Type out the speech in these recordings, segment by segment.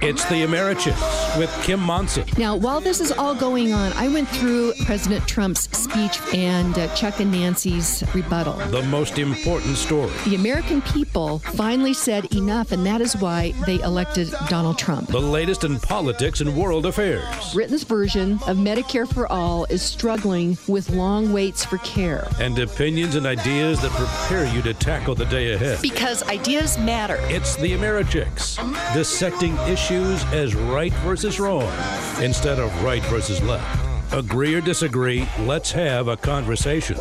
It's the Americhicks with Kim Monson. Now, while this is all going on, I went through President Trump's speech and Chuck and Nancy's rebuttal. The most important story. The American people finally said enough, and that is why they elected Donald Trump. The latest in politics and world affairs. Britain's version of Medicare for All is struggling with long waits for care. And opinions and ideas that prepare you to tackle the day ahead. Because ideas matter. It's the Americhicks, dissecting issues as right versus wrong instead of right versus left. Agree or disagree, let's have a conversation.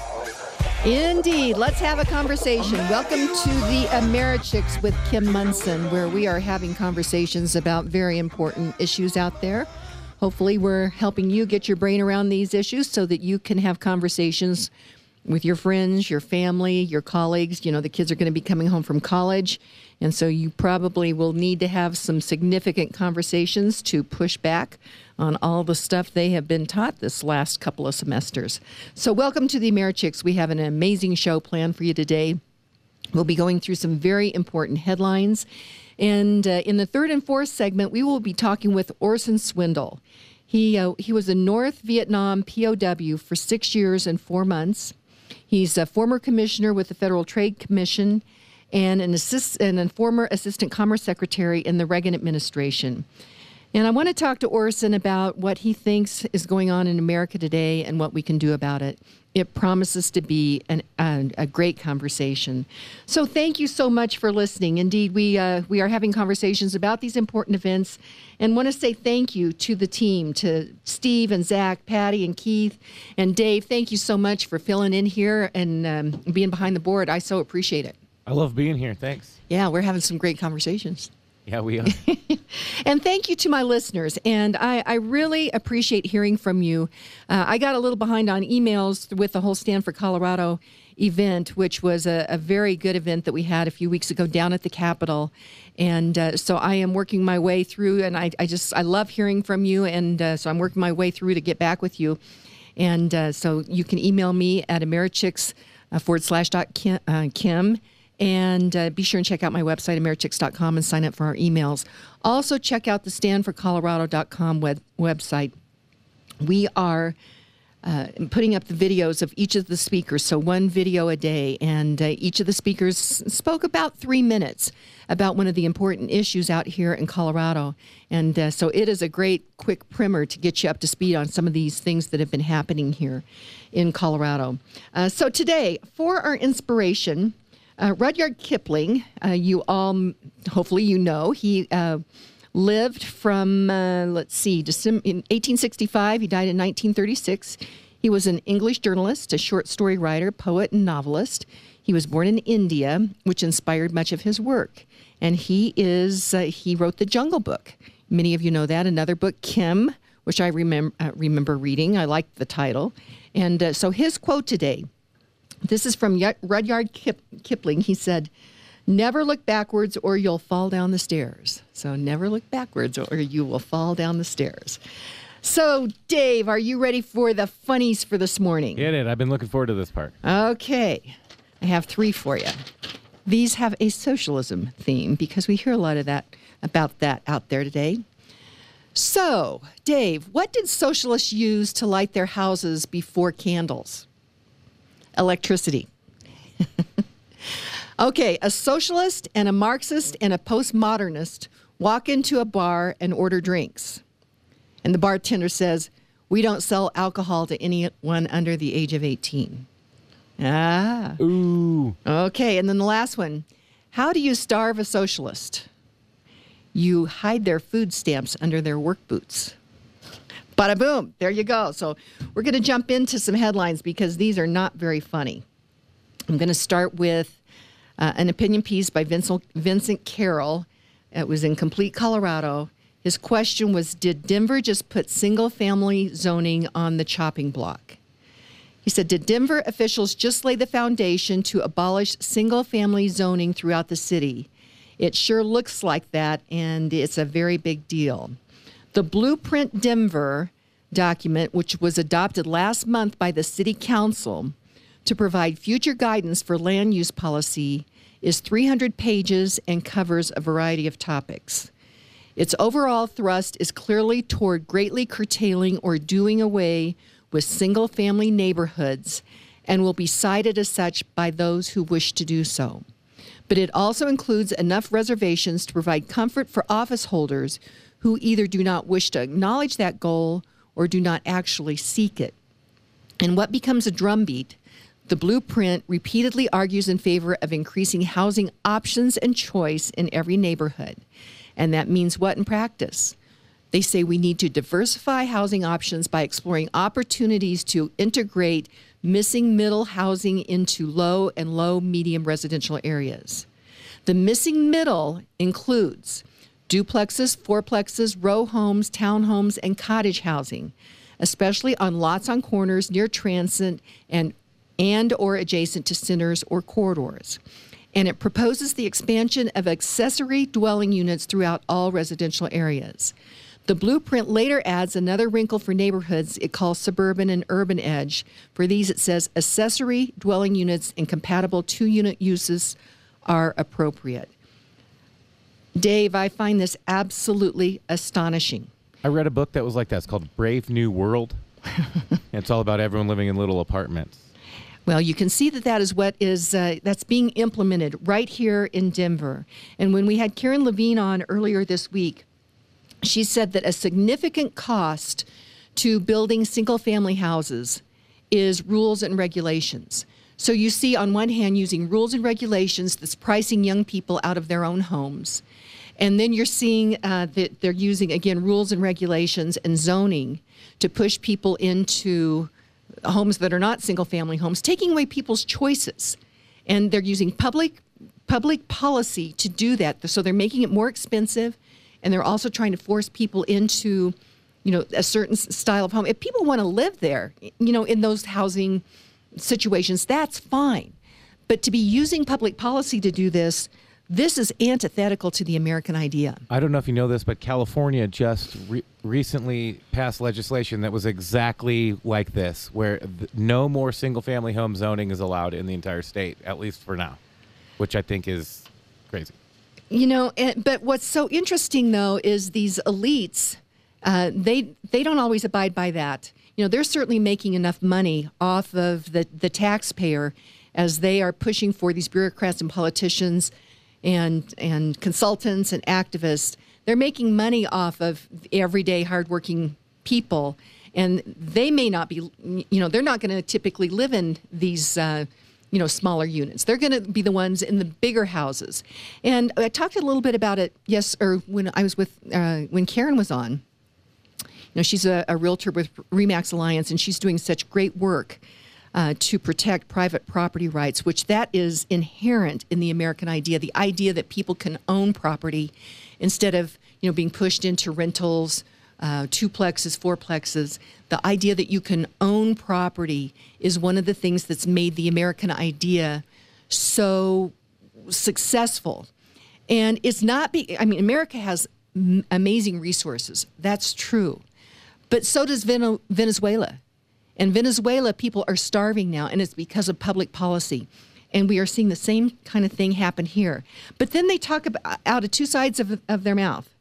Indeed. Let's have a conversation. Welcome to the Americhicks with Kim Monson, where we are having conversations about very important issues out there. Hopefully, we're helping you get your brain around these issues so that you can have conversations with your friends, your family, your colleagues. You know, the kids are going to be coming home from college, and so you probably will need to have some significant conversations to push back on all the stuff they have been taught this last couple of semesters. So welcome to the Americhicks. We have an amazing show planned for you today. We'll be going through some very important headlines. And in the third and fourth segment, we will be talking with Orson Swindle. He was a North Vietnam POW for 6 years and 4 months. He's a former commissioner with the Federal Trade Commission and a former assistant commerce secretary in the Reagan administration. And I want to talk to Orson about what he thinks is going on in America today and what we can do about it. It promises to be a great conversation. So thank you so much for listening. Indeed, we are having conversations about these important events and want to say thank you to the team, to Steve and Zach, Patty and Keith and Dave. Thank you so much for filling in here and being behind the board. I so appreciate it. I love being here. Thanks. Yeah, we're having some great conversations. Yeah, we are. And thank you to my listeners. And I really appreciate hearing from you. I got a little behind on emails with the whole Stand for Colorado event, which was a very good event that we had a few weeks ago down at the Capitol. And so I am working my way through, and I love hearing from you. And so I'm working my way through to get back with you. And so you can email me at americhicks /Kim. And be sure and check out my website, americhicks.com, and sign up for our emails. Also, check out the standforcolorado.com website. We are putting up the videos of each of the speakers, so one video a day. And each of the speakers spoke about 3 minutes about one of the important issues out here in Colorado. And so it is a great, quick primer to get you up to speed on some of these things that have been happening here in Colorado. So today, for our inspiration, Rudyard Kipling, you all, hopefully you know, he lived from, in 1865. He died in 1936. He was an English journalist, a short story writer, poet, and novelist. He was born in India, which inspired much of his work. And he wrote The Jungle Book. Many of you know that. Another book, Kim, which I remember reading. I liked the title. And so his quote today, this is from Rudyard Kipling. He said, "Never look backwards or you'll fall down the stairs." So never look backwards or you will fall down the stairs. So, Dave, are you ready for the funnies for this morning? Get it. I've been looking forward to this part. Okay. I have 3 for you. These have a socialism theme because we hear a lot of that about that out there today. So, Dave, what did socialists use to light their houses before candles? Electricity. Okay, a socialist and a Marxist and a postmodernist walk into a bar and order drinks. And the bartender says, "We don't sell alcohol to anyone under the age of 18. Ah. Ooh. Okay, and then the last one. How do you starve a socialist? You hide their food stamps under their work boots. Bada boom. There you go. So we're going to jump into some headlines because these are not very funny. I'm going to start with an opinion piece by Vincent Carroll. It was in Complete Colorado. His question was, did Denver just put single-family zoning on the chopping block? He said, did Denver officials just lay the foundation to abolish single-family zoning throughout the city? It sure looks like that, and it's a very big deal. The Blueprint Denver document, which was adopted last month by the City Council to provide future guidance for land use policy, is 300 pages and covers a variety of topics. Its overall thrust is clearly toward greatly curtailing or doing away with single-family neighborhoods and will be cited as such by those who wish to do so. But it also includes enough reservations to provide comfort for office holders who either do not wish to acknowledge that goal or do not actually seek it. And what becomes a drumbeat, the blueprint repeatedly argues in favor of increasing housing options and choice in every neighborhood. And that means what in practice? They say we need to diversify housing options by exploring opportunities to integrate missing middle housing into low and low-medium residential areas. The missing middle includes duplexes, fourplexes, row homes, townhomes, and cottage housing, especially on lots on corners near transit and or adjacent to centers or corridors. And it proposes the expansion of accessory dwelling units throughout all residential areas. The blueprint later adds another wrinkle for neighborhoods it calls suburban and urban edge. For these, it says accessory dwelling units and compatible two-unit uses are appropriate. Dave, I find this absolutely astonishing. I read a book that was like that. It's called Brave New World. It's all about everyone living in little apartments. Well, you can see that that is what is that's being implemented right here in Denver. And when we had Karen Levine on earlier this week, she said that a significant cost to building single-family houses is rules and regulations. So you see, on one hand, using rules and regulations that's pricing young people out of their own homes. And then you're seeing that they're using, again, rules and regulations and zoning to push people into homes that are not single-family homes, taking away people's choices. And they're using public policy to do that. So they're making it more expensive, and they're also trying to force people into, a certain style of home. If people want to live there, in those housing situations, that's fine. But to be using public policy to do this is antithetical to the American idea. I don't know if you know this, but California just recently passed legislation that was exactly like this, where no more single-family home zoning is allowed in the entire state, at least for now, which I think is crazy. But what's so interesting, though, is these elites, they don't always abide by that. They're certainly making enough money off of the taxpayer as they are pushing for these bureaucrats and politicians and consultants and activists. They're making money off of everyday hardworking people, and they may not be, they're not going to typically live in these, smaller units. They're going to be the ones in the bigger houses. And I talked a little bit about it, when I was when Karen was on. She's a realtor with RE/MAX Alliance, and she's doing such great work to protect private property rights, which that is inherent in the American idea, the idea that people can own property instead of, being pushed into rentals, duplexes, fourplexes. The idea that you can own property is one of the things that's made the American idea so successful. And it's not, America has amazing resources. That's true. But so does Venezuela. In Venezuela, people are starving now, and it's because of public policy. And we are seeing the same kind of thing happen here. But then they talk about out of two sides of their mouth.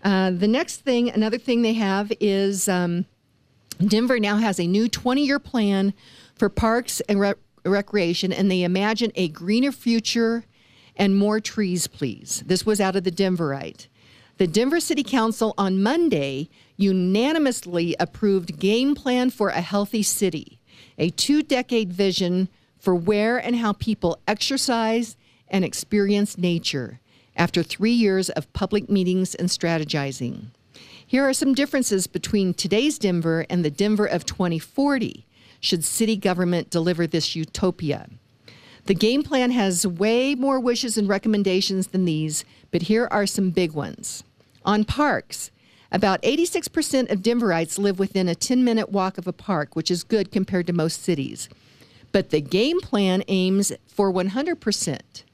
Another thing they have is Denver now has a new 20-year plan for parks and recreation, and they imagine a greener future and more trees, please. This was out of the Denverite. The Denver City Council on Monday unanimously approved Game Plan for a Healthy City, a 2-decade vision for where and how people exercise and experience nature after 3 years of public meetings and strategizing. Here are some differences between today's Denver and the Denver of 2040, should city government deliver this utopia. The game plan has way more wishes and recommendations than these, but here are some big ones. On parks, about 86% of Denverites live within a 10-minute walk of a park, which is good compared to most cities. But the game plan aims for 100%.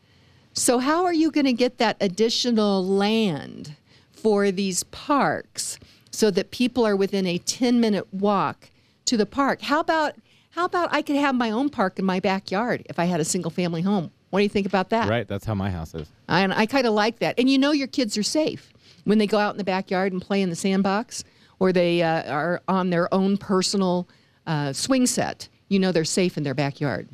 So how are you going to get that additional land for these parks so that people are within a 10-minute walk to the park? How about I could have my own park in my backyard if I had a single-family home? What do you think about that? Right, that's how my house is. And I kind of like that. And your kids are safe. when they go out in the backyard and play in the sandbox, or they are on their own personal swing set, they're safe in their backyard.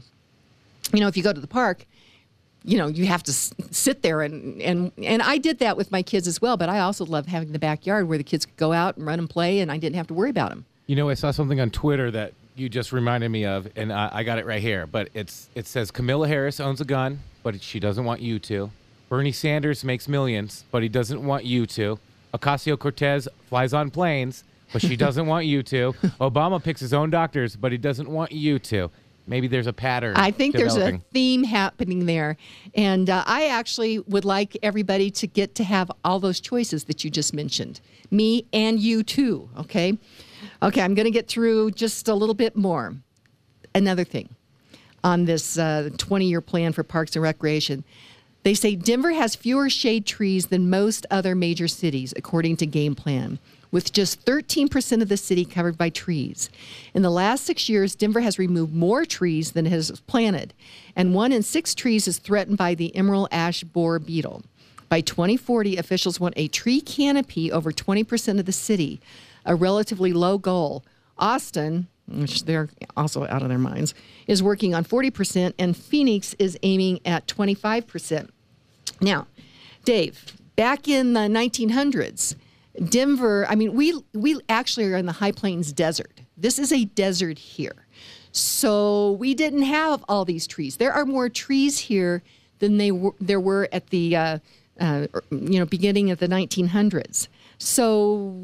If you go to the park, you have to sit there and I did that with my kids as well, but I also love having the backyard where the kids could go out and run and play, and I didn't have to worry about them. I saw something on Twitter that you just reminded me of, and I got it right here, but it says Kamala Harris owns a gun, but she doesn't want you to. Bernie Sanders makes millions, but he doesn't want you to. Ocasio-Cortez flies on planes, but she doesn't want you to. Obama picks his own doctors, but he doesn't want you to. Maybe there's a pattern. I think developing. There's a theme happening there. And I actually would like everybody to get to have all those choices that you just mentioned. Me and you too, okay? Okay, I'm going to get through just a little bit more. Another thing on this 20-year plan for parks and recreation. They say Denver has fewer shade trees than most other major cities, according to Game Plan, with just 13% of the city covered by trees. In the last 6 years, Denver has removed more trees than it has planted, and 1 in 6 trees is threatened by the emerald ash borer beetle. By 2040, officials want a tree canopy over 20% of the city, a relatively low goal. Austin, which they're also out of their minds, is working on 40%, and Phoenix is aiming at 25%. Now, Dave, back in the 1900s, Denver, we actually are in the High Plains desert. This is a desert here. So we didn't have all these trees. There are more trees here than there were at the beginning of the 1900s. So,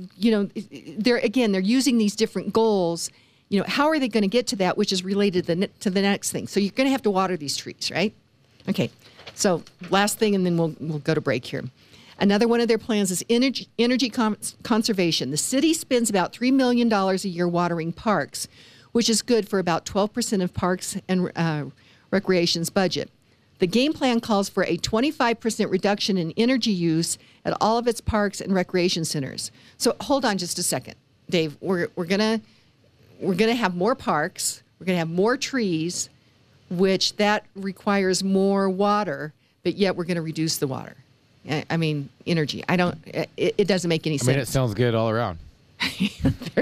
they're using these different goals. How are they going to get to that, which is related to the next thing? So you're going to have to water these trees, right? Okay. So last thing, and then we'll go to break here. Another one of their plans is energy conservation. The city spends about $3 million a year watering parks, which is good for about 12% of parks and recreation's budget. The game plan calls for a 25% reduction in energy use at all of its parks and recreation centers. So hold on just a second, Dave. We're gonna have more parks. We're gonna have more trees, which that requires more water, but yet we're gonna reduce the water. Energy. It doesn't make any sense. It sounds good all around. There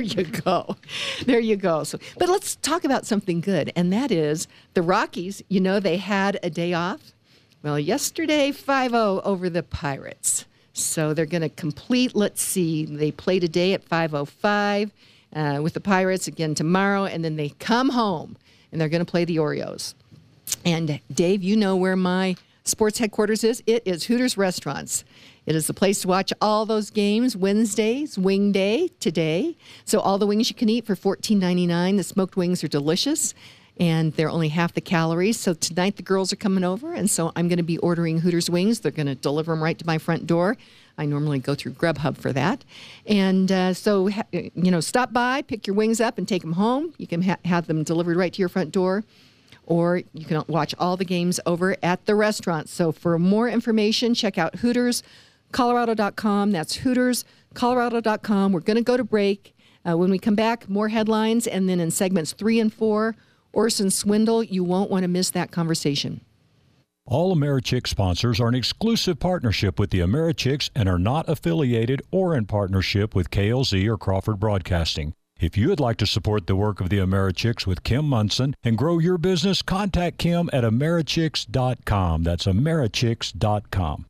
you go. So, but let's talk about something good, and that is the Rockies. They had a day off. Well, yesterday, 5-0 over the Pirates. So they're going to complete, they played a day at 5:05 with the Pirates again tomorrow, and then they come home, and they're going to play the Orioles. And Dave, where my sports headquarters is? It is Hooters Restaurants. It is the place to watch all those games. Wednesdays, wing day today. So all the wings you can eat for $14.99. The smoked wings are delicious, and they're only half the calories. So tonight the girls are coming over, and so I'm going to be ordering Hooters wings. They're going to deliver them right to my front door. I normally go through Grubhub for that. And so stop by, pick your wings up, and take them home. You can have them delivered right to your front door. Or you can watch all the games over at the restaurant. So for more information, check out HootersColorado.com. That's HootersColorado.com. We're going to go to break. When we come back, more headlines. And then in segments 3 and 4, Orson Swindle. You won't want to miss that conversation. All AmeriChicks sponsors are in exclusive partnership with the AmeriChicks and are not affiliated or in partnership with KLZ or Crawford Broadcasting. If you would like to support the work of the AmeriChicks with Kim Munson and grow your business, contact Kim at AmeriChicks.com. That's AmeriChicks.com.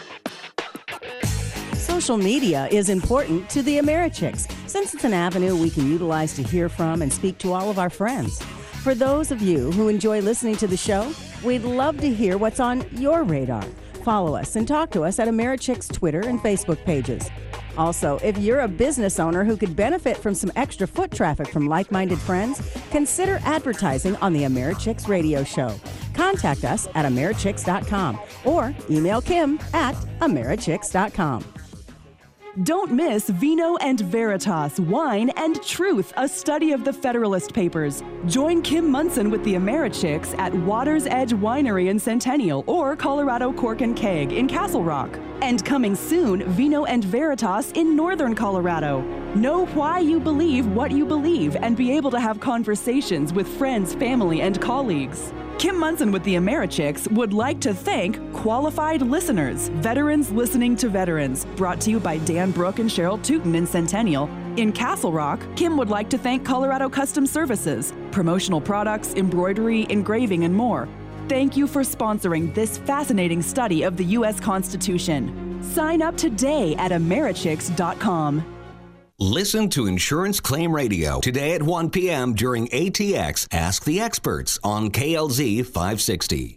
Social media is important to the AmeriChicks since it's an avenue we can utilize to hear from and speak to all of our friends. For those of you who enjoy listening to the show, we'd love to hear what's on your radar. Follow us and talk to us at AmeriChicks Twitter and Facebook pages. Also, if you're a business owner who could benefit from some extra foot traffic from like-minded friends, consider advertising on the AmeriChicks radio show. Contact us at AmeriChicks.com or email Kim at AmeriChicks.com. Don't miss Vino and Veritas, Wine and Truth, a study of the Federalist Papers. Join Kim Munson with the AmeriChicks at Water's Edge Winery in Centennial or Colorado Cork and Keg in Castle Rock. And coming soon, Vino and Veritas in Northern Colorado. Know why you believe what you believe and be able to have conversations with friends, family, and colleagues. Kim Munson with the Americhicks would like to thank qualified listeners, veterans listening to veterans, brought to you by Dan Brook and Cheryl Tootin in Centennial. In Castle Rock, Kim would like to thank Colorado Custom Services, promotional products, embroidery, engraving, and more. Thank you for sponsoring this fascinating study of the U.S. Constitution. Sign up today at Americhicks.com. Listen to Insurance Claim Radio today at 1 p.m. during ATX Ask the Experts on KLZ 560.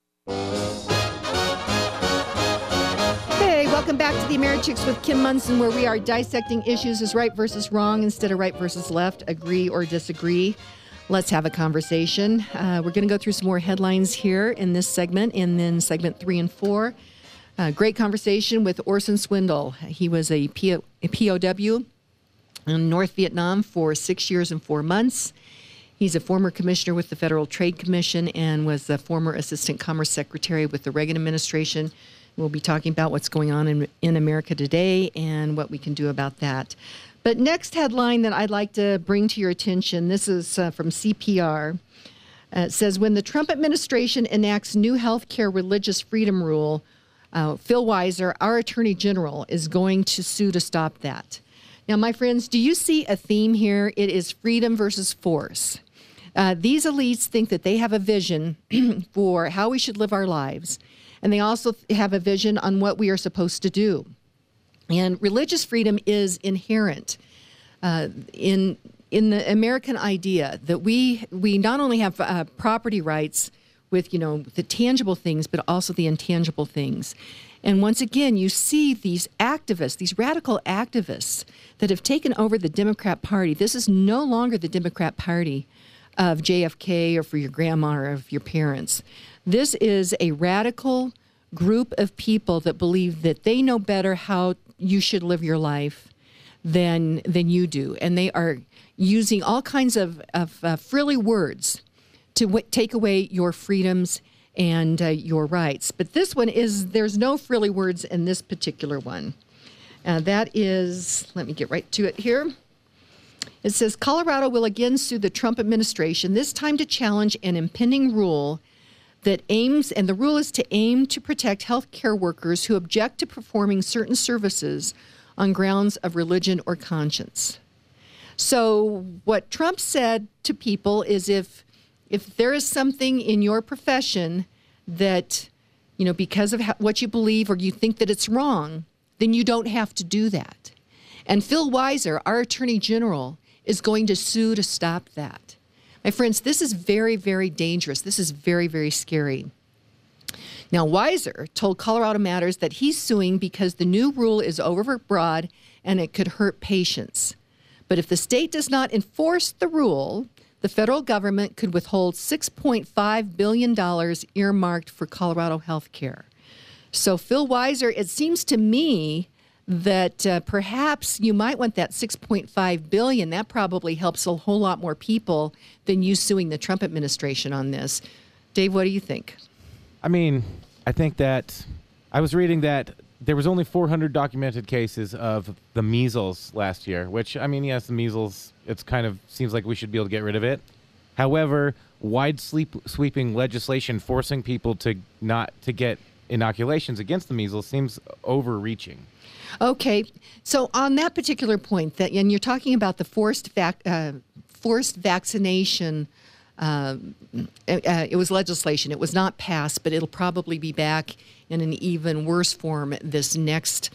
Hey, welcome back to the Americhicks with Kim Munson, where we are dissecting issues as right versus wrong instead of right versus left, agree or disagree. Let's have a conversation. We're going to go through some more headlines here in this segment, and then segment 3 and 4. Great conversation with Orson Swindle. He was a POW in North Vietnam for 6 years and 4 months. He's a former commissioner with the Federal Trade Commission and was a former assistant commerce secretary with the Reagan administration. We'll be talking about what's going on in America today and what we can do about that. But next headline that I'd like to bring to your attention, this is from CPR. It says, when the Trump administration enacts new health care religious freedom rule, Phil Weiser, our attorney general, is going to sue to stop that. Now, my friends, do you see a theme here? It is freedom versus force. These elites think that they have a vision for how we should live our lives, and they also have a vision on what we are supposed to do. And religious freedom is inherent in the American idea that we not only have property rights with, the tangible things, but also the intangible things. And once again, you see these activists, these radical activists that have taken over the Democrat Party. This is no longer the Democrat Party of JFK or for your grandma or of your parents. This is a radical group of people that believe that they know better how you should live your life than you do. And they are using all kinds of frilly words to take away your freedoms and your rights. But this one there's no frilly words in this particular one. That is, let me get right to it here. It says, Colorado will again sue the Trump administration, this time to challenge an impending rule that aims, and the rule is to aim to protect health care workers who object to performing certain services on grounds of religion or conscience. So what Trump said to people is if there is something in your profession that, because of what you believe or you think that it's wrong, then you don't have to do that. And Phil Weiser, our attorney general, is going to sue to stop that. My friends, this is very, very dangerous. This is very, very scary. Now, Weiser told Colorado Matters that he's suing because the new rule is overbroad and it could hurt patients. But if the state does not enforce the rule, the federal government could withhold $6.5 billion earmarked for Colorado health care. So, Phil Weiser, it seems to me that perhaps you might want that $6.5 billion. That probably helps a whole lot more people than you suing the Trump administration on this. Dave, what do you think? I mean, I think that I was reading that there was only 400 documented cases of the measles last year, which, I mean, yes, the measles, it's kind of seems like we should be able to get rid of it. However, wide sweeping legislation forcing people to not to get inoculations against the measles seems overreaching. Okay, so on that particular point, and you're talking about the forced vaccination. It was legislation. It was not passed, but it'll probably be back in an even worse form this next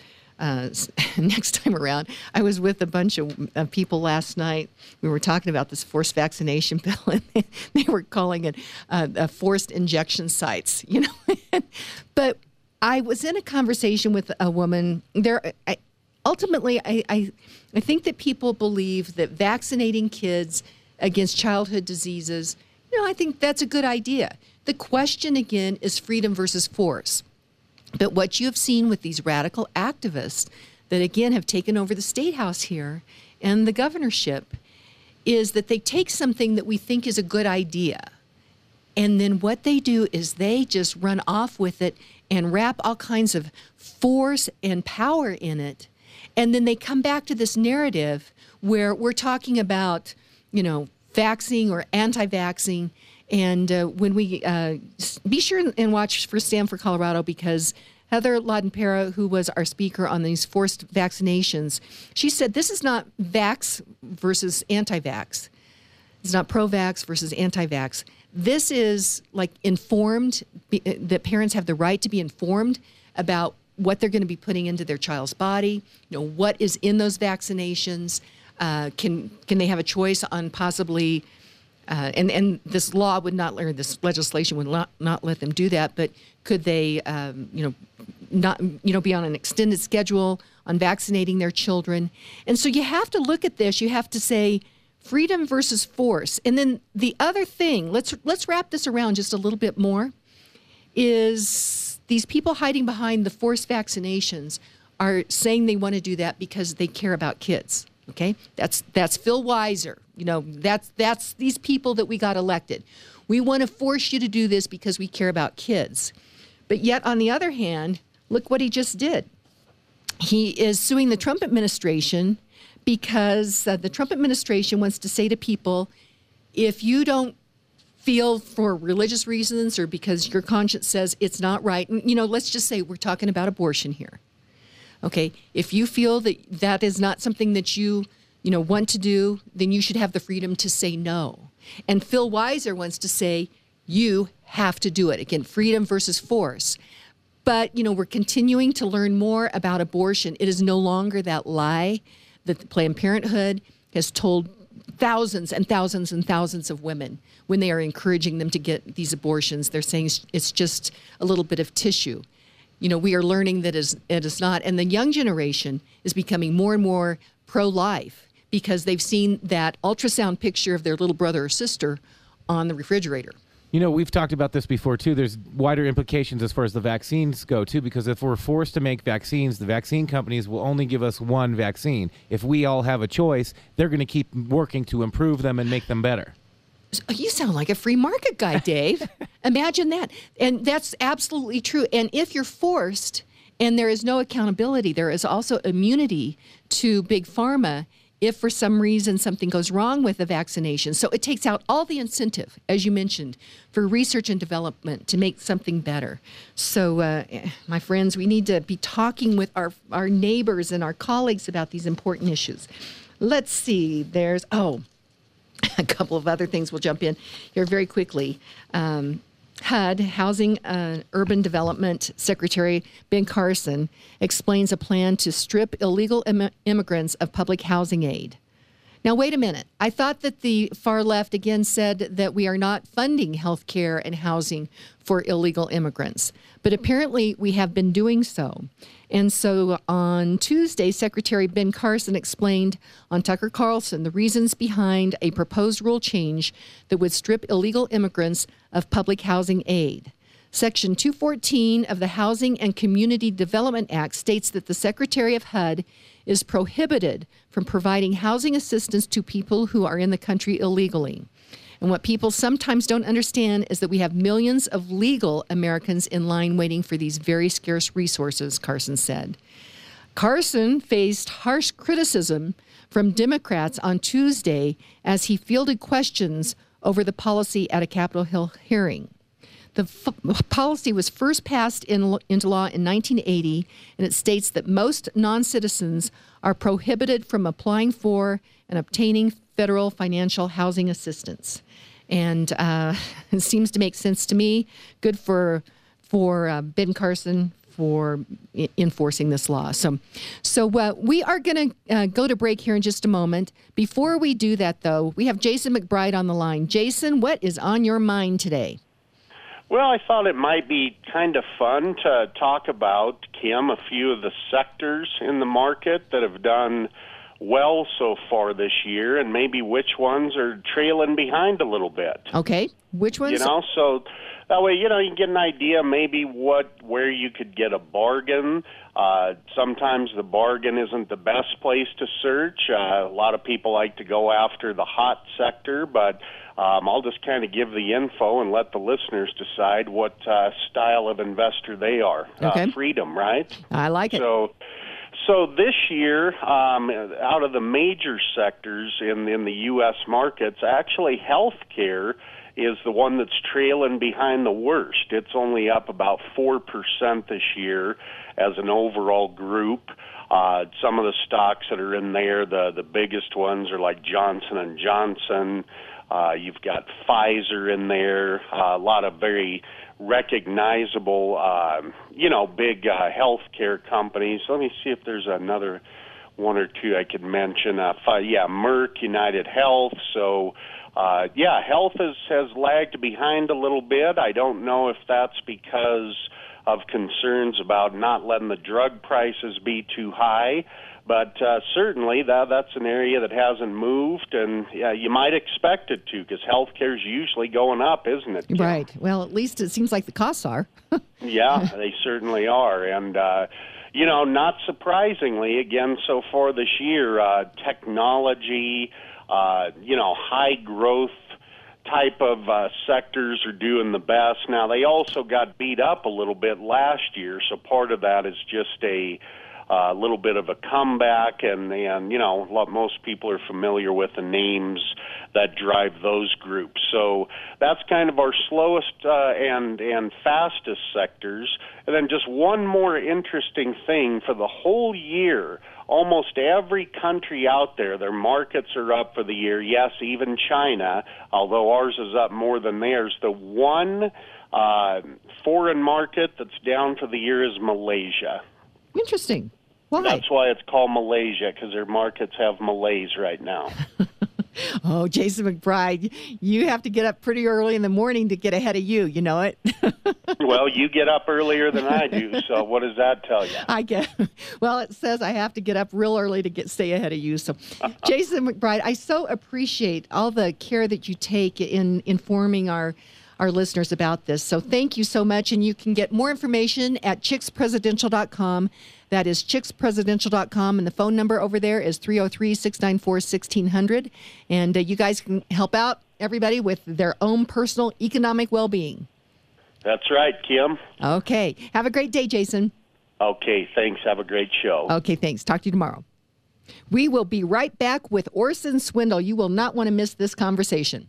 time around. I was with a bunch of people last night. We were talking about this forced vaccination bill, and they were calling it forced injection sites. But I was in a conversation with a woman there. Ultimately, I think that people believe that vaccinating kids against childhood diseases, I think that's a good idea. The question, again, is freedom versus force. But what you have seen with these radical activists that, again, have taken over the State House here and the governorship is that they take something that we think is a good idea, and then what they do is they just run off with it and wrap all kinds of force and power in it. And then they come back to this narrative where we're talking about, vaccine or anti-vaccine, And when we be sure and watch for Stand for Colorado, because Heather Ladenpera, who was our speaker on these forced vaccinations, she said this is not vax versus anti-vax. It's not pro-vax versus anti-vax. This is like informed, that parents have the right to be informed about what they're going to be putting into their child's body, what is in those vaccinations. Can they have a choice on possibly, and this law would not, or this legislation would not let them do that, but could they, not, be on an extended schedule on vaccinating their children? And so you have to look at this. You have to say freedom versus force. And then the other thing, let's wrap this around just a little bit more, is these people hiding behind the forced vaccinations are saying they want to do that because they care about kids. Okay, that's Phil Weiser. That's these people that we got elected. We want to force you to do this because we care about kids. But yet, on the other hand, look what he just did. He is suing the Trump administration because the Trump administration wants to say to people, if you don't feel for religious reasons or because your conscience says it's not right, and, let's just say we're talking about abortion here. Okay, if you feel that that is not something that you want to do, then you should have the freedom to say no. And Phil Weiser wants to say you have to do it. Again, freedom versus force. But, we're continuing to learn more about abortion. It is no longer that lie that Planned Parenthood has told thousands and thousands and thousands of women when they are encouraging them to get these abortions. They're saying it's just a little bit of tissue. We are learning that it is not. And the young generation is becoming more and more pro-life because they've seen that ultrasound picture of their little brother or sister on the refrigerator. We've talked about this before, too. There's wider implications as far as the vaccines go, too, because if we're forced to make vaccines, the vaccine companies will only give us one vaccine. If we all have a choice, they're going to keep working to improve them and make them better. You sound like a free market guy, Dave. Imagine that. And that's absolutely true. And if you're forced and there is no accountability, there is also immunity to big pharma if for some reason something goes wrong with the vaccination. So it takes out all the incentive, as you mentioned, for research and development to make something better. So, my friends, we need to be talking with our neighbors and our colleagues about these important issues. Let's see. There's, a couple of other things we'll jump in here very quickly. HUD, Housing Urban Development Secretary Ben Carson, explains a plan to strip illegal immigrants of public housing aid. Now, wait a minute. I thought that the far left again said that we are not funding health care and housing for illegal immigrants, but apparently we have been doing so. And so on Tuesday, Secretary Ben Carson explained on Tucker Carlson the reasons behind a proposed rule change that would strip illegal immigrants of public housing aid. Section 214 of the Housing and Community Development Act states that the Secretary of HUD is prohibited from providing housing assistance to people who are in the country illegally. And what people sometimes don't understand is that we have millions of legal Americans in line waiting for these very scarce resources, Carson said. Carson faced harsh criticism from Democrats on Tuesday as he fielded questions over the policy at a Capitol Hill hearing. The policy was first passed into law in 1980, and it states that most non-citizens are prohibited from applying for and obtaining federal financial housing assistance. And it seems to make sense to me. Good for Ben Carson for enforcing this law. So we are going to go to break here in just a moment. Before we do that, though, we have Jason McBride on the line. Jason, what is on your mind today? Well, I thought it might be kind of fun to talk about, Kim, a few of the sectors in the market that have done well so far this year, and maybe which ones are trailing behind a little bit. Okay, which ones? So that way, you can get an idea maybe where you could get a bargain. Sometimes the bargain isn't the best place to search. A lot of people like to go after the hot sector, but I'll just kind of give the info and let the listeners decide what style of investor they are. Okay. Freedom, right? I like it. So this year, out of the major sectors in the U.S. markets, actually healthcare is the one that's trailing behind the worst. It's only up about 4% this year as an overall group. Some of the stocks that are in there, the biggest ones are like Johnson & Johnson. You've got Pfizer in there, a lot of very recognizable, big healthcare companies. Let me see if there's another one or two I could mention. Merck, United Health. So, health has lagged behind a little bit. I don't know if that's because of concerns about not letting the drug prices be too high. But certainly that's an area that hasn't moved, and you might expect it to, because healthcare is usually going up, isn't it, Kim? Right. Well, at least it seems like the costs are. Yeah, they certainly are. And, not surprisingly, again, so far this year, technology, high growth type of sectors are doing the best. Now, they also got beat up a little bit last year, so part of that is just a little bit of a comeback, and most people are familiar with the names that drive those groups. So that's kind of our slowest and fastest sectors. And then just one more interesting thing, for the whole year, almost every country out there, their markets are up for the year. Yes, even China, although ours is up more than theirs. The one foreign market that's down for the year is Malaysia. Interesting. Why? That's why it's called Malaysia, because their markets have malaise right now. Oh, Jason McBride, you have to get up pretty early in the morning to get ahead of you. You know it? Well, you get up earlier than I do, so what does that tell you? Well, it says I have to get up real early to stay ahead of you. So, Jason McBride, I so appreciate all the care that you take in informing our listeners about this. So thank you so much. And you can get more information at chickspresidential.com. That is chickspresidential.com. And the phone number over there is 303-694-1600. And you guys can help out everybody with their own personal economic well-being. That's right, Kim. Okay. Have a great day, Jason. Okay, thanks. Have a great show. Okay, thanks. Talk to you tomorrow. We will be right back with Orson Swindle. You will not want to miss this conversation.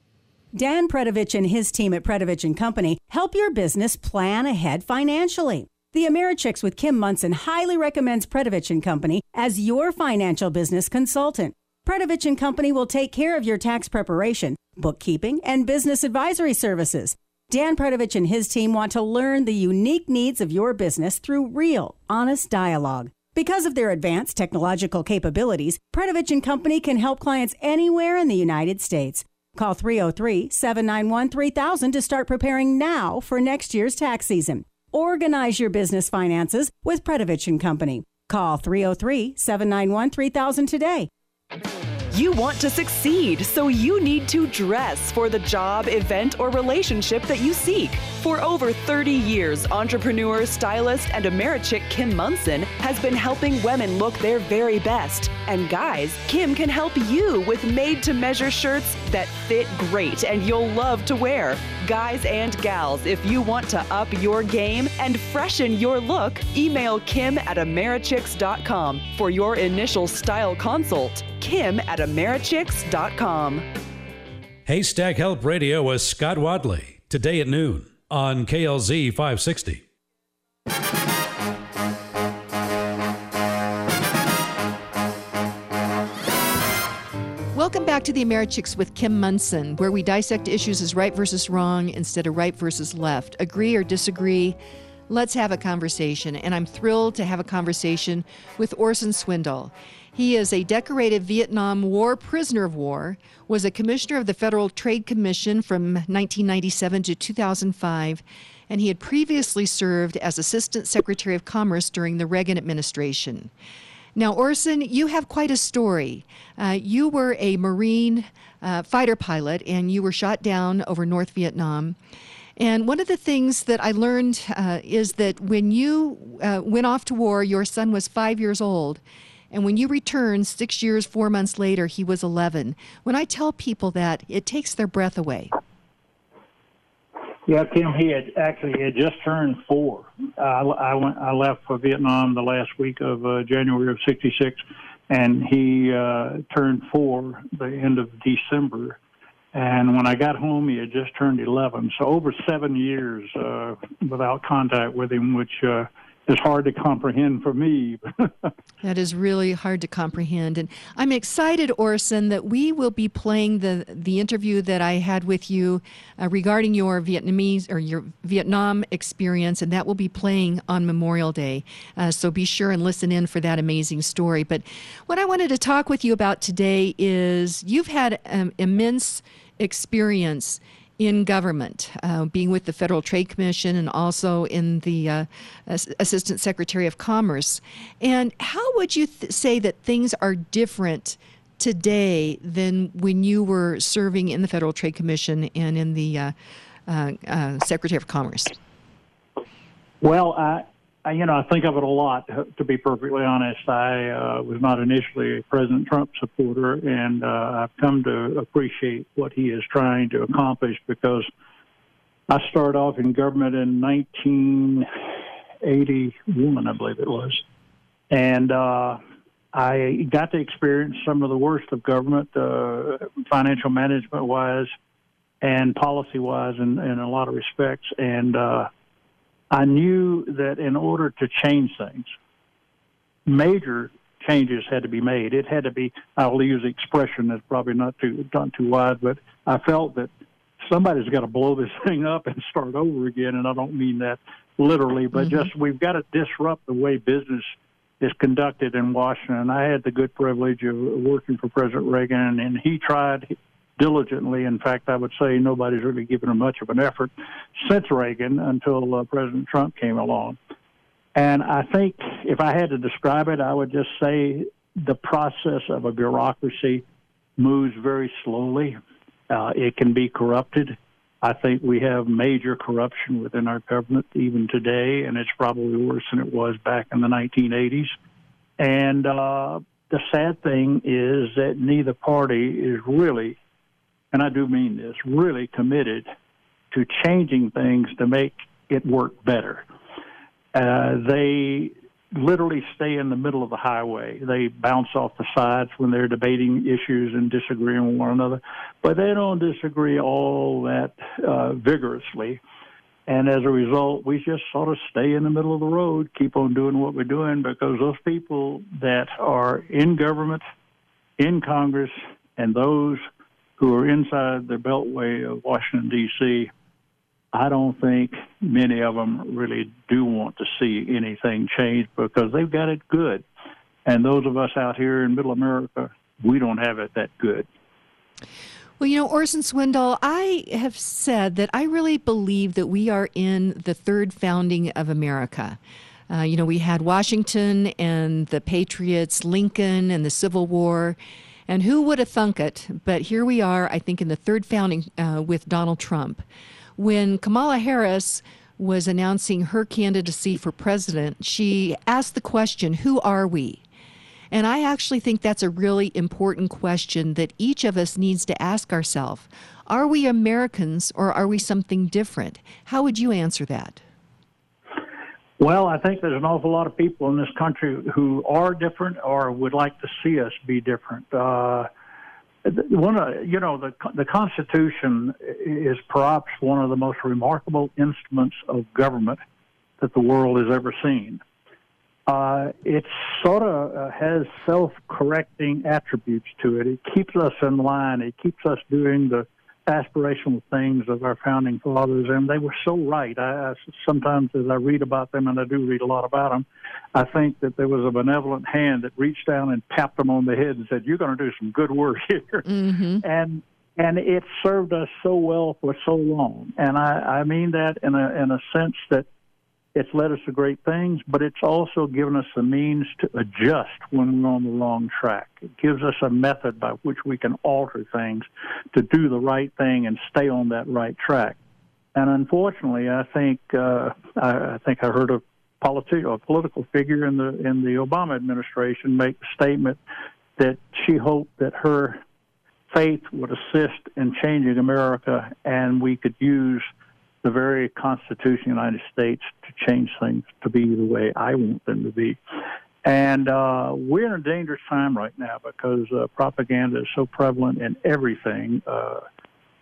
Dan Predovich and his team at Predovich & Company help your business plan ahead financially. The Americhicks with Kim Munson highly recommends Predovich & Company as your financial business consultant. Predovich & Company will take care of your tax preparation, bookkeeping, and business advisory services. Dan Predovich and his team want to learn the unique needs of your business through real, honest dialogue. Because of their advanced technological capabilities, Predovich & Company can help clients anywhere in the United States. Call 303-791-3000 to start preparing now for next year's tax season. Organize your business finances with Predovich & Company. Call 303-791-3000 today. You want to succeed, so you need to dress for the job, event, or relationship that you seek. For over 30 years, entrepreneur, stylist, and Americhick Kim Munson has been helping women look their very best. And guys, Kim can help you with made-to-measure shirts that fit great and you'll love to wear. Guys and gals, if you want to up your game and freshen your look, email kim@americhicks.com for your initial style consult. kim@americhicks.com. Haystack Help Radio with Scott Wadley, today at noon on KLZ 560. Welcome back to the Americhicks with Kim Munson, where we dissect issues as right versus wrong instead of right versus left. Agree or disagree? Let's have a conversation. And I'm thrilled to have a conversation with Orson Swindle. He is a decorated Vietnam War prisoner of war, was a commissioner of the Federal Trade Commission from 1997 to 2005, and he had previously served as Assistant Secretary of Commerce during the Reagan administration. Now, Orson, you have quite a story. You were a Marine fighter pilot, and you were shot down over North Vietnam. And one of the things that I learned is that when you went off to war, your son was 5 years old. And when you returned 6 years, 4 months later, he was 11. When I tell people that, it takes their breath away. Yeah, Kim, he had just turned 4. I left for Vietnam the last week of January of '66, and he turned 4 the end of December. And when I got home, he had just turned 11. So over 7 years without contact with him, which is hard to comprehend for me. That is really hard to comprehend. And I'm excited, Orson, that we will be playing the interview that I had with you regarding your Vietnamese or your Vietnam experience, and that will be playing on Memorial Day. So be sure and listen in for that amazing story. But what I wanted to talk with you about today is you've had immense experience in government, being with the Federal Trade Commission and also in the Assistant Secretary of Commerce. And how would you say that things are different today than when you were serving in the Federal Trade Commission and in the Secretary of Commerce? Well, I think of it a lot, to be perfectly honest. I was not initially a President Trump supporter, and I've come to appreciate what he is trying to accomplish because I started off in government in 1981, I believe it was. And I got to experience some of the worst of government, financial management-wise and policy-wise in a lot of respects. And I knew that in order to change things, major changes had to be made. It had to be, I'll use the expression that's probably not too wide, but I felt that somebody's got to blow this thing up and start over again, and I don't mean that literally, but just we've got to disrupt the way business is conducted in Washington. I had the good privilege of working for President Reagan, and he tried diligently. In fact, I would say nobody's really given him much of an effort since Reagan until President Trump came along. And I think if I had to describe it, I would just say the process of a bureaucracy moves very slowly. It can be corrupted. I think we have major corruption within our government even today, and it's probably worse than it was back in the 1980s. And the sad thing is that neither party is really, and I do mean this, really committed to changing things to make it work better. They literally stay in the middle of the highway. They bounce off the sides when they're debating issues and disagreeing with one another, but they don't disagree all that vigorously. And as a result, we just sort of stay in the middle of the road, keep on doing what we're doing, because those people that are in government, in Congress, and those who are inside the beltway of Washington, D.C., I don't think many of them really do want to see anything change because they've got it good. And those of us out here in Middle America, we don't have it that good. Well, Orson Swindell, I have said that I really believe that we are in the third founding of America. We had Washington and the Patriots, Lincoln and the Civil War. And who would have thunk it? But here we are, I think, in the third founding with Donald Trump. When Kamala Harris was announcing her candidacy for president, she asked the question, who are we? And I actually think that's a really important question that each of us needs to ask ourselves. Are we Americans or are we something different? How would you answer that? Well, I think there's an awful lot of people in this country who are different or would like to see us be different. The Constitution is perhaps one of the most remarkable instruments of government that the world has ever seen. It sort of has self-correcting attributes to it. It keeps us in line. It keeps us doing the aspirational things of our founding fathers, and they were so right. I sometimes, as I read about them, and I do read a lot about them, I think that there was a benevolent hand that reached down and tapped them on the head and said, "You're going to do some good work here." Mm-hmm. And it served us so well for so long. And I mean that in a sense that it's led us to great things, but it's also given us the means to adjust when we're on the wrong track. It gives us a method by which we can alter things to do the right thing and stay on that right track. And unfortunately, I think I heard a political figure in the Obama administration make the statement that she hoped that her faith would assist in changing America, and we could use the very Constitution of the United States to change things to be the way I want them to be. And we're in a dangerous time right now because propaganda is so prevalent in everything.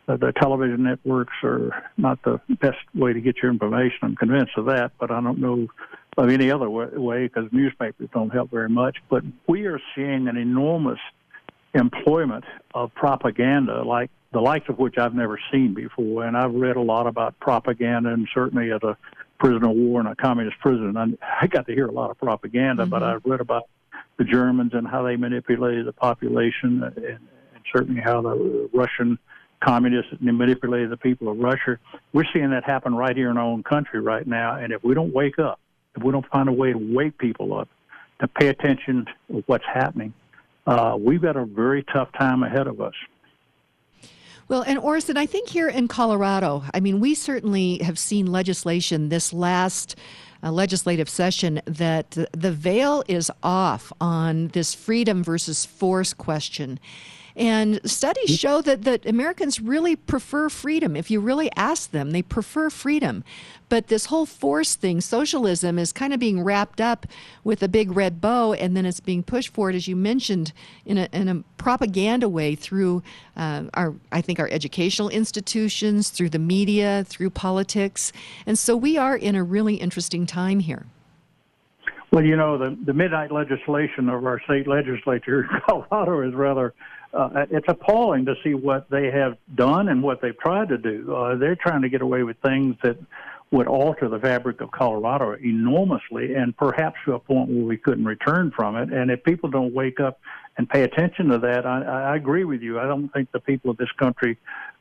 The television networks are not the best way to get your information. I'm convinced of that, but I don't know of any other way because newspapers don't help very much. But we are seeing an enormous employment of propaganda, like the likes of which I've never seen before. And I've read a lot about propaganda, and certainly as a prisoner of war and a communist prison, I got to hear a lot of propaganda, but I've read about the Germans and how they manipulated the population, and certainly how the Russian communists manipulated the people of Russia. We're seeing that happen right here in our own country right now, and if we don't wake up, if we don't find a way to wake people up, to pay attention to what's happening, we've got a very tough time ahead of us. Well, and Orson, I think here in Colorado, I mean, we certainly have seen legislation this last legislative session that the veil is off on this freedom versus force question. And studies show that Americans really prefer freedom. If you really ask them, they prefer freedom. But this whole force thing, socialism, is kind of being wrapped up with a big red bow, and then it's being pushed forward, as you mentioned, in a propaganda way through our educational institutions, through the media, through politics. And so we are in a really interesting time here. Well, you know, the midnight legislation of our state legislature in Colorado is rather it's appalling to see what they have done and what they've tried to do. They're trying to get away with things that would alter the fabric of Colorado enormously, and perhaps to a point where we couldn't return from it. And if people don't wake up and pay attention to that, I agree with you. I don't think the people of this country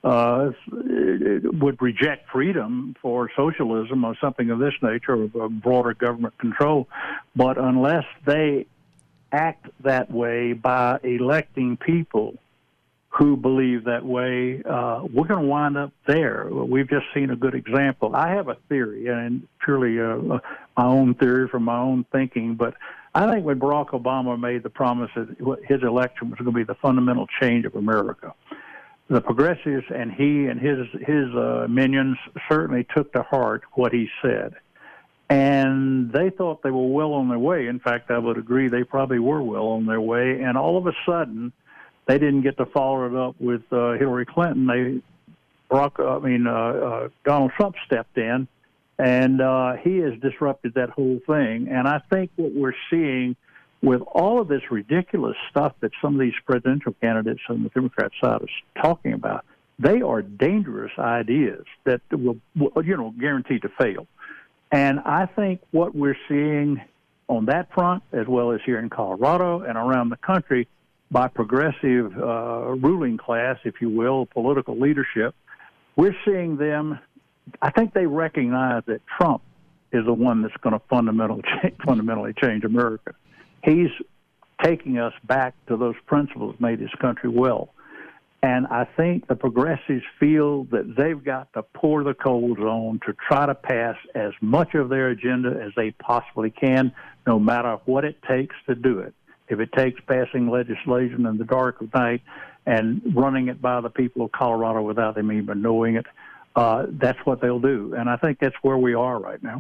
would reject freedom for socialism or something of this nature, or broader government control. But unless they act that way by electing people who believe that way, we're going to wind up there. We've just seen a good example. I have a theory, and purely my own theory from my own thinking, but I think when Barack Obama made the promise that his election was going to be the fundamental change of America, the progressives and he and his minions certainly took to heart what he said. And they thought they were well on their way. In fact, I would agree they probably were well on their way. And all of a sudden, they didn't get to follow it up with Hillary Clinton. Donald Trump stepped in, and he has disrupted that whole thing. And I think what we're seeing with all of this ridiculous stuff that some of these presidential candidates on the Democrat side are talking about, they are dangerous ideas that will, guaranteed to fail. And I think what we're seeing on that front, as well as here in Colorado and around the country, by progressive ruling class, if you will, political leadership, we're seeing them, I think they recognize that Trump is the one that's going to fundamentally change America. He's taking us back to those principles that made this country well. And I think the progressives feel that they've got to pour the coals on to try to pass as much of their agenda as they possibly can, no matter what it takes to do it. If it takes passing legislation in the dark of night and running it by the people of Colorado without them even knowing it, that's what they'll do. And I think that's where we are right now.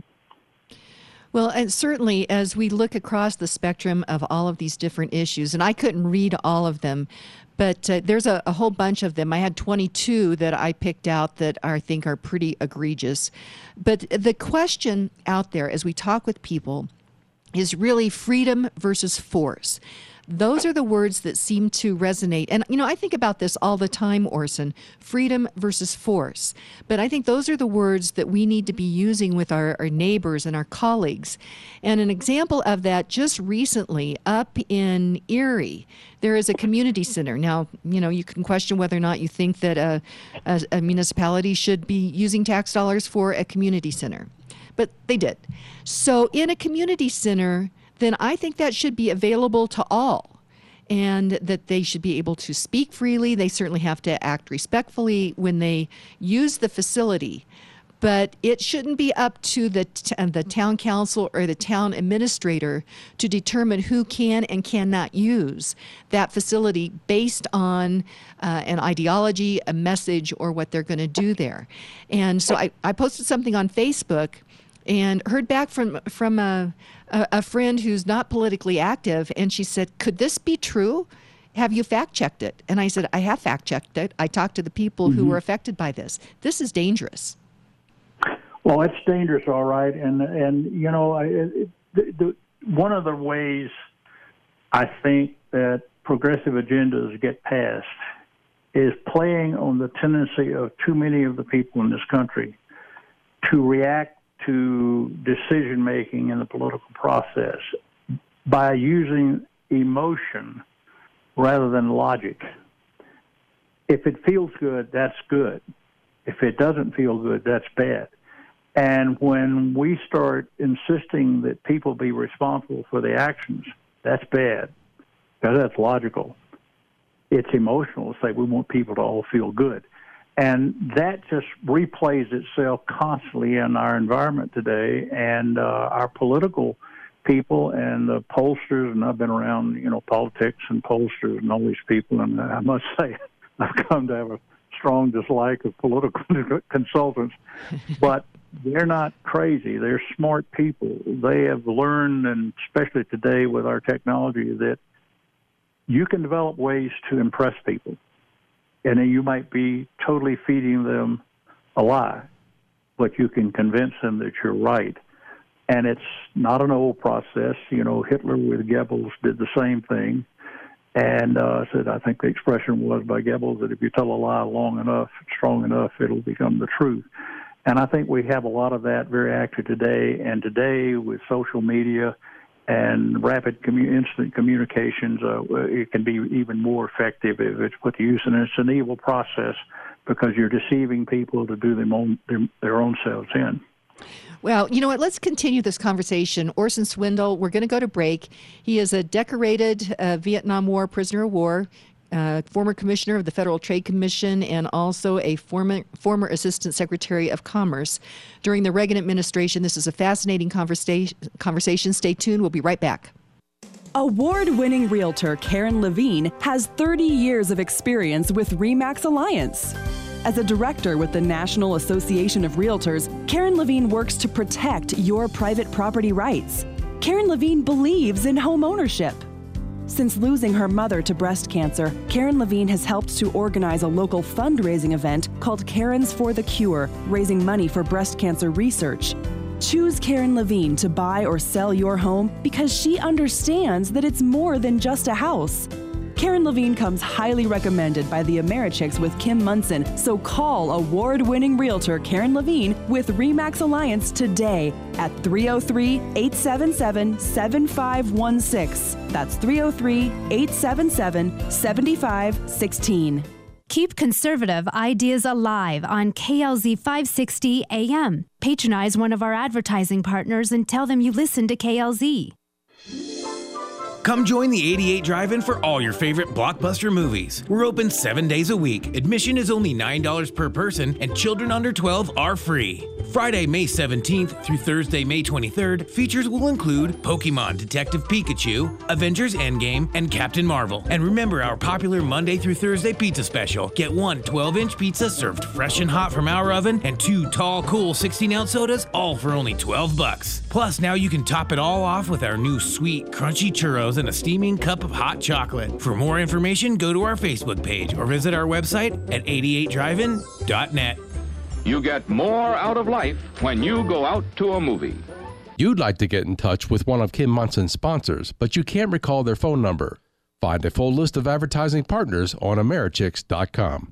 Well, and certainly as we look across the spectrum of all of these different issues, and I couldn't read all of them, but there's a whole bunch of them. I had 22 that I picked out that I think are pretty egregious. But the question out there as we talk with people is really freedom versus force. Those are the words that seem to resonate. And, I think about this all the time, Orson, freedom versus force. But I think those are the words that we need to be using with our neighbors and our colleagues. And an example of that, just recently up in Erie, there is a community center. Now, you can question whether or not you think that a municipality should be using tax dollars for a community center. But they did. So in a community center, then I think that should be available to all, and that they should be able to speak freely. They certainly have to act respectfully when they use the facility, but it shouldn't be up to the town council or the town administrator to determine who can and cannot use that facility based on an ideology, a message, or what they're going to do there. And so I posted something on Facebook and heard back from a friend who's not politically active, and she said, could this be true? have you fact-checked it? And I said, I have fact-checked it. I talked to the people who were affected by this. This is dangerous. Well, it's dangerous, all right. And you know, one of the ways I think that progressive agendas get passed is playing on the tendency of too many of the people in this country to react to decision-making in the political process by using emotion rather than logic. If it feels good, that's good. If it doesn't feel good, that's bad. And when we start insisting that people be responsible for the actions, that's bad, because that's logical. It's emotional to say we want people to all feel good. And that just replays itself constantly in our environment today, and our political people and the pollsters, and I've been around, you know, politics and pollsters and all these people, and I must say I've come to have a strong dislike of political consultants, but they're not crazy. They're smart people. They have learned, and especially today with our technology, that you can develop ways to impress people. And you might be totally feeding them a lie, but you can convince them that you're right. And it's not an old process. You know, Hitler with Goebbels did the same thing. And said, I think the expression was by Goebbels, that if you tell a lie long enough, strong enough, it'll become the truth. And I think we have a lot of that very active today. And today, with social media and rapid instant communications, it can be even more effective if it's put to use. And it's an evil process because you're deceiving people to do their own selves in. Well, you know what? Let's continue this conversation. Orson Swindle, we're going to go to break. He is a decorated Vietnam War prisoner of war, former commissioner of the Federal Trade Commission, and also a former assistant secretary of commerce during the Reagan administration. This is a fascinating conversation. Stay tuned. We'll be right back. Award-winning realtor Karen Levine has 30 years of experience with RE/MAX Alliance. As a director with the National Association of Realtors, Karen Levine works to protect your private property rights. Karen Levine believes in home ownership. Since losing her mother to breast cancer, Karen Levine has helped to organize a local fundraising event called Karens for the Cure, raising money for breast cancer research. Choose Karen Levine to buy or sell your home because she understands that it's more than just a house. Karen Levine comes highly recommended by the Americhicks with Kim Munson, so call award-winning realtor Karen Levine with RE/MAX Alliance today at 303-877-7516. That's 303-877-7516. Keep conservative ideas alive on KLZ 560 AM. Patronize one of our advertising partners and tell them you listen to KLZ. Come join the 88 Drive-In for all your favorite blockbuster movies. We're open 7 days a week. Admission is only $9 per person, and children under 12 are free. Friday, May 17th through Thursday, May 23rd, features will include Pokemon Detective Pikachu, Avengers Endgame, and Captain Marvel. And remember our popular Monday through Thursday pizza special. Get one 12-inch pizza served fresh and hot from our oven, and 2 tall, cool 16-ounce sodas, all for only $12. Plus, now you can top it all off with our new sweet, crunchy churros and a steaming cup of hot chocolate. For more information, go to our Facebook page or visit our website at 88drivein.net. You get more out of life when you go out to a movie. You'd like to get in touch with one of Kim Munson's sponsors, but you can't recall their phone number. Find a full list of advertising partners on Americhicks.com.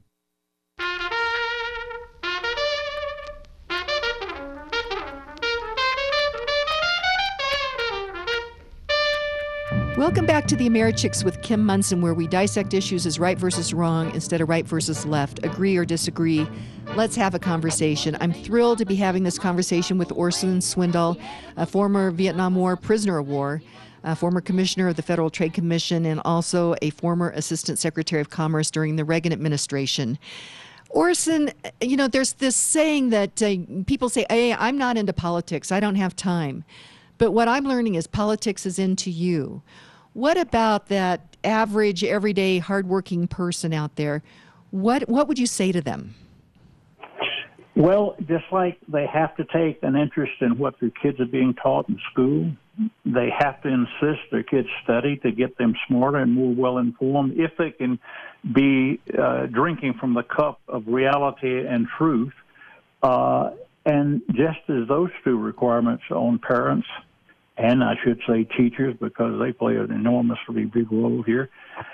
Welcome back to the Americhicks with Kim Munson, where we dissect issues as right versus wrong instead of right versus left, agree or disagree. Let's have a conversation. I'm thrilled to be having this conversation with Orson Swindle, a former Vietnam War prisoner of war, a former commissioner of the Federal Trade Commission, and also a former assistant secretary of commerce during the Reagan administration. Orson, you know, there's this saying that people say, hey, I'm not into politics. I don't have time. But what I'm learning is politics is into you. What about that average, everyday, hardworking person out there? What would you say to them? Well, just like they have to take an interest in what their kids are being taught in school, they have to insist their kids study to get them smarter and more well-informed. If they can be drinking from the cup of reality and truth, and just as those two requirements on parents, and I should say teachers, because they play an enormously big role here,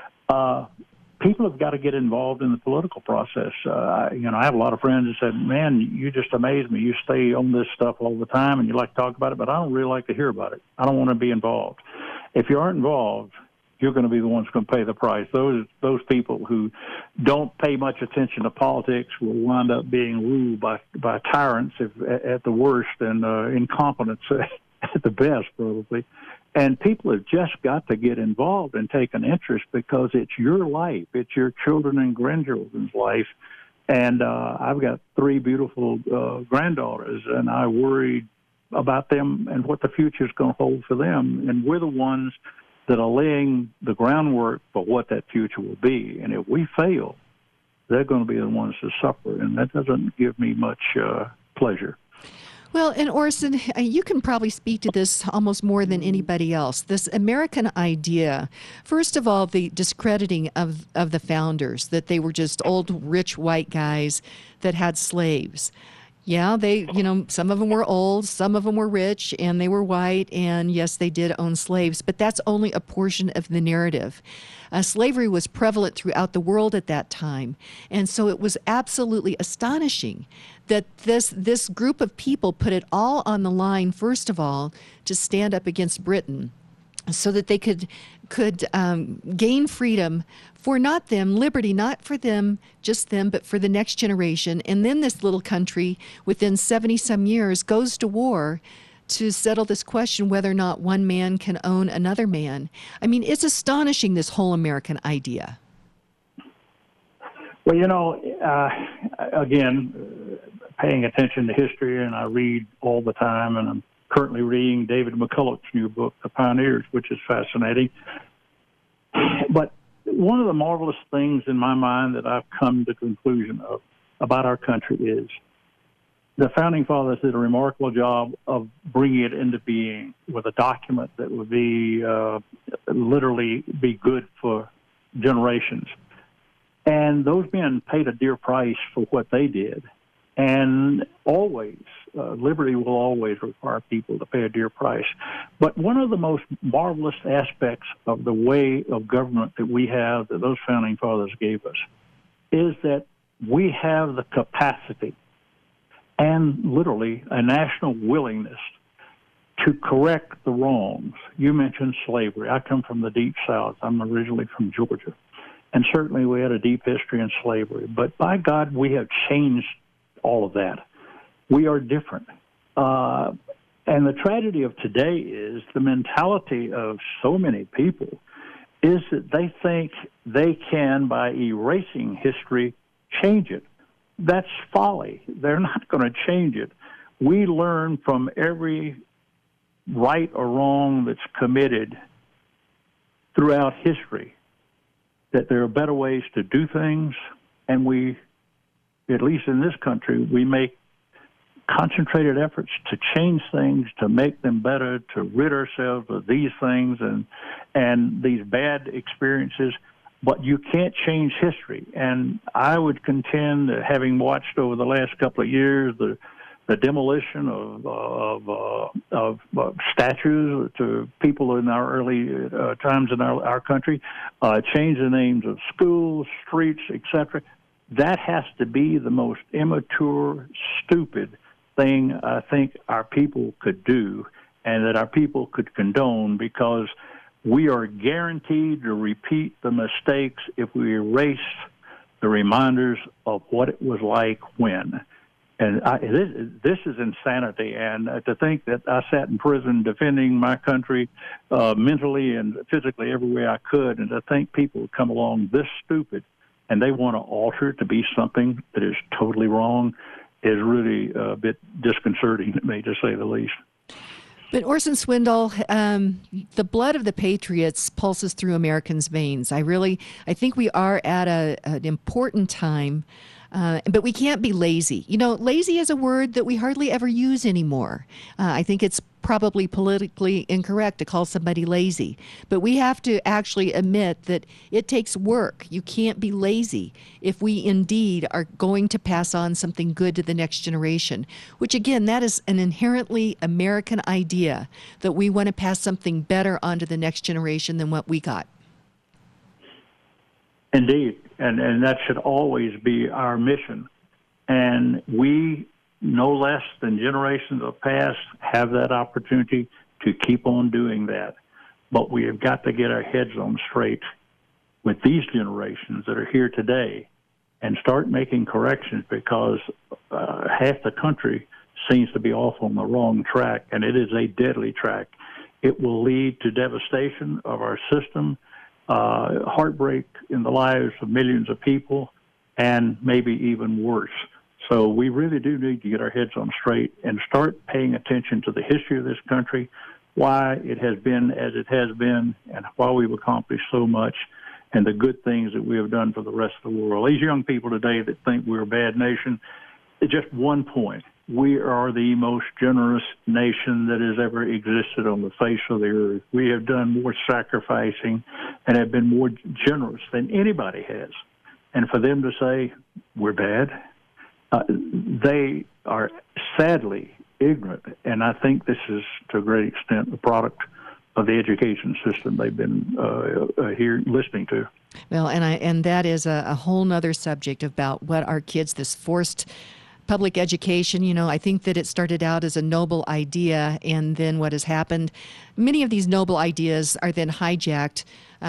people have got to get involved in the political process. I have a lot of friends that said, man, you just amaze me. You stay on this stuff all the time and you like to talk about it, but I don't really like to hear about it. I don't want to be involved. If you aren't involved, you're going to be the ones going to pay the price. Those people who don't pay much attention to politics will wind up being ruled by tyrants at the worst, and incompetence at the best, probably. And people have just got to get involved and take an interest, because it's your life. It's your children and grandchildren's life. And I've got 3 beautiful granddaughters, and I worry about them and what the future is going to hold for them. And we're the ones that are laying the groundwork for what that future will be. And if we fail, they're going to be the ones to suffer. And that doesn't give me much pleasure. Well, and Orson, you can probably speak to this almost more than anybody else. This American idea, first of all, the discrediting of the founders, that they were just old, rich, white guys that had slaves. Yeah, some of them were old, some of them were rich, and they were white, and yes, they did own slaves, but that's only a portion of the narrative. Slavery was prevalent throughout the world at that time, and so it was absolutely astonishing that this group of people put it all on the line, first of all, to stand up against Britain, so that they could gain freedom for not them, liberty, not for them, just them, but for the next generation. And then this little country, within 70-some years, goes to war to settle this question whether or not one man can own another man. I mean, it's astonishing, this whole American idea. Well, again, paying attention to history, and I read all the time, and I'm currently reading David McCulloch's new book, The Pioneers, which is fascinating. But one of the marvelous things in my mind that I've come to the conclusion of about our country is the Founding Fathers did a remarkable job of bringing it into being with a document that would be literally be good for generations. And those men paid a dear price for what they did. And always, liberty will always require people to pay a dear price. But one of the most marvelous aspects of the way of government that we have, that those Founding Fathers gave us, is that we have the capacity and literally a national willingness to correct the wrongs. You mentioned slavery. I come from the Deep South. I'm originally from Georgia. And certainly we had a deep history in slavery. But by God, we have changed all of that. We are different. And the tragedy of today is the mentality of so many people is that they think they can, by erasing history, change it. That's folly. They're not going to change it. We learn from every right or wrong that's committed throughout history that there are better ways to do things, and we, at least in this country, we make concentrated efforts to change things, to make them better, to rid ourselves of these things and these bad experiences. But you can't change history. And I would contend that, having watched over the last couple of years the demolition of statues to people in our early times in our country, change the names of schools, streets, etc., that has to be the most immature, stupid thing I think our people could do, and that our people could condone, because we are guaranteed to repeat the mistakes if we erase the reminders of what it was like when. And this is insanity. And to think that I sat in prison defending my country mentally and physically every way I could, and to think people would come along this stupid and they want to alter it to be something that is totally wrong is really a bit disconcerting to me, to say the least. But Orson Swindell, the blood of the patriots pulses through Americans' veins. I think we are at an important time. But we can't be lazy. Lazy is a word that we hardly ever use anymore. I think it's probably politically incorrect to call somebody lazy. But we have to actually admit that it takes work. You can't be lazy if we indeed are going to pass on something good to the next generation, which again, that is an inherently American idea, that we want to pass something better on to the next generation than what we got. Indeed, and that should always be our mission. And we, no less than generations of past, have that opportunity to keep on doing that. But we have got to get our heads on straight with these generations that are here today and start making corrections, because half the country seems to be off on the wrong track, and it is a deadly track. It will lead to devastation of our system, heartbreak in the lives of millions of people, and maybe even worse. So we really do need to get our heads on straight and start paying attention to the history of this country, why it has been as it has been, and why we've accomplished so much, and the good things that we have done for the rest of the world. These young people today that think we're a bad nation, just one point. We are the most generous nation that has ever existed on the face of the earth. We have done more sacrificing and have been more generous than anybody has. And for them to say we're bad, they are sadly ignorant. And I think this is, to a great extent, the product of the education system they've been here listening to. Well, and that is a whole nother subject about what our kids, this forced public education, I think that it started out as a noble idea, and then what has happened, many of these noble ideas are then hijacked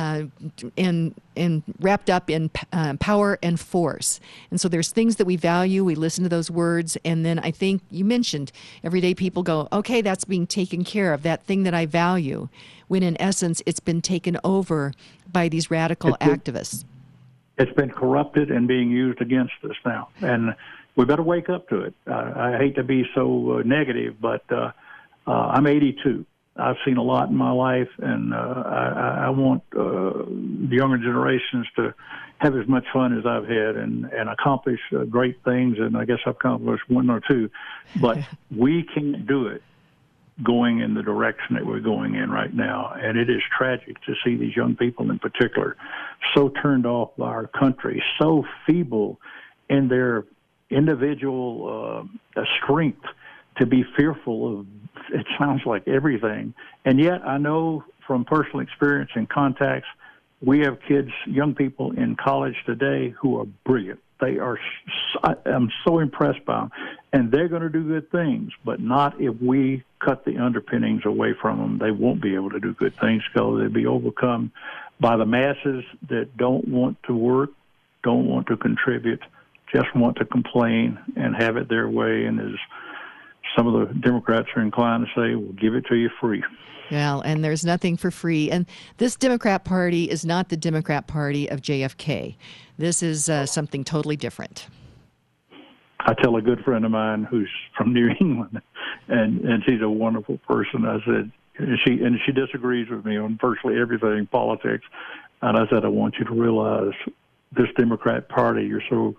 and wrapped up in power and force. And so there's things that we value, we listen to those words, and then I think you mentioned everyday people go, okay, that's being taken care of, that thing that I value, when in essence it's been taken over by these radical activists. It's been corrupted and being used against us now. And we better wake up to it. I hate to be so negative, but I'm 82. I've seen a lot in my life, and I want the younger generations to have as much fun as I've had and accomplish great things, and I guess I've accomplished one or two. But we can't do it going in the direction that we're going in right now, and it is tragic to see these young people in particular so turned off by our country, so feeble in their individual strength to be fearful of, it sounds like, everything. And yet I know from personal experience and contacts, we have kids, young people in college today who are brilliant. I'm so impressed by them. And they're going to do good things, but not if we cut the underpinnings away from them. They won't be able to do good things because they'll be overcome by the masses that don't want to work, don't want to contribute, just want to complain and have it their way. And as some of the Democrats are inclined to say, we'll give it to you free. Well, and there's nothing for free. And this Democrat Party is not the Democrat Party of JFK. This is something totally different. I tell a good friend of mine who's from New England, and she's a wonderful person. I said, she disagrees with me on virtually everything, politics. And I said, I want you to realize this Democrat Party you're so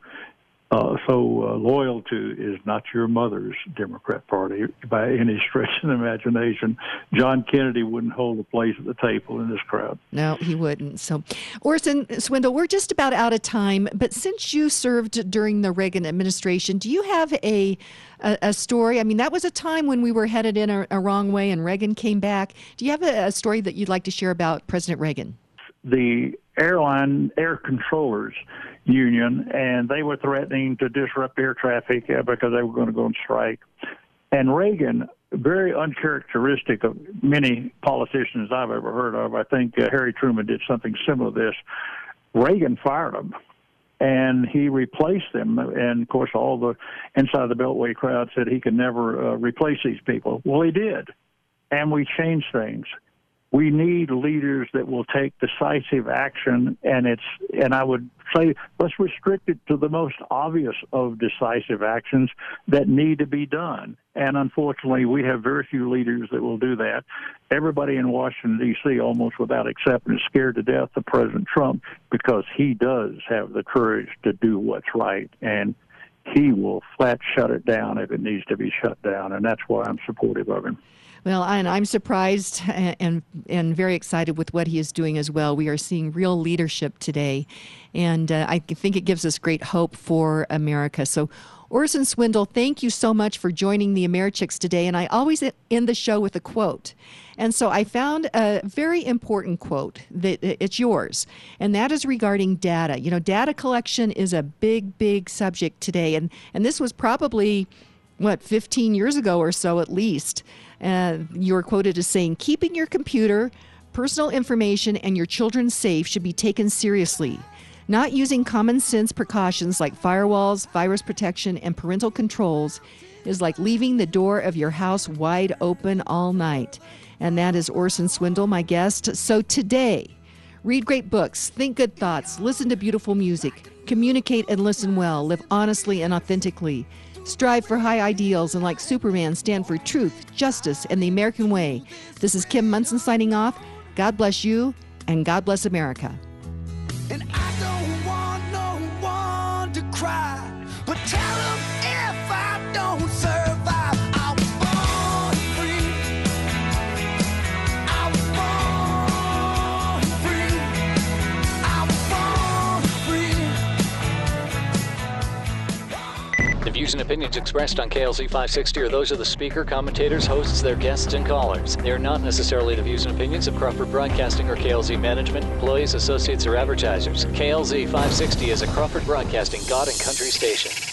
loyal to is not your mother's Democrat Party by any stretch of the imagination. John Kennedy wouldn't hold a place at the table in this crowd. No, he wouldn't. So, Orson Swindle, we're just about out of time, but since you served during the Reagan administration, do you have a story? I mean, that was a time when we were headed in a wrong way and Reagan came back. Do you have a story that you'd like to share about President Reagan? The air controllers union, and they were threatening to disrupt air traffic because they were going to go on strike. And Reagan, very uncharacteristic of many politicians I've ever heard of, I think Harry Truman did something similar to this. Reagan fired them, and he replaced them. And, of course, all the inside the Beltway crowd said he could never replace these people. Well, he did, and we changed things. We need leaders that will take decisive action, and I would say let's restrict it to the most obvious of decisive actions that need to be done. And unfortunately, we have very few leaders that will do that. Everybody in Washington, D.C., almost without exception, is scared to death of President Trump because he does have the courage to do what's right, and he will flat shut it down if it needs to be shut down, and that's why I'm supportive of him. Well, and I'm surprised and very excited with what he is doing as well. We are seeing real leadership today, and I think it gives us great hope for America. So, Orson Swindle, thank you so much for joining the Americhicks today. And I always end the show with a quote. And so I found a very important quote that it's yours, and that is regarding data. You know, data collection is a big, big subject today, and this was probably 15 years ago or so at least. You were quoted as saying, keeping your computer, personal information, and your children safe should be taken seriously. Not using common sense precautions like firewalls, virus protection, and parental controls is like leaving the door of your house wide open all night. And that is Orson Swindle, my guest. So today, read great books, think good thoughts, listen to beautiful music, communicate and listen well, live honestly and authentically. Strive for high ideals, and like Superman, stand for truth, justice, and the American way. This is Kim Monson signing off. God bless you, and God bless America. And I don't want no one to cry, but tell them if I don't survive, I was born free. I was born free. I was born free. The views and opinions expressed on KLZ 560 are those of the speaker, commentators, hosts, their guests, and callers. They are not necessarily the views and opinions of Crawford Broadcasting or KLZ management, employees, associates, or advertisers. KLZ 560 is a Crawford Broadcasting God and Country station.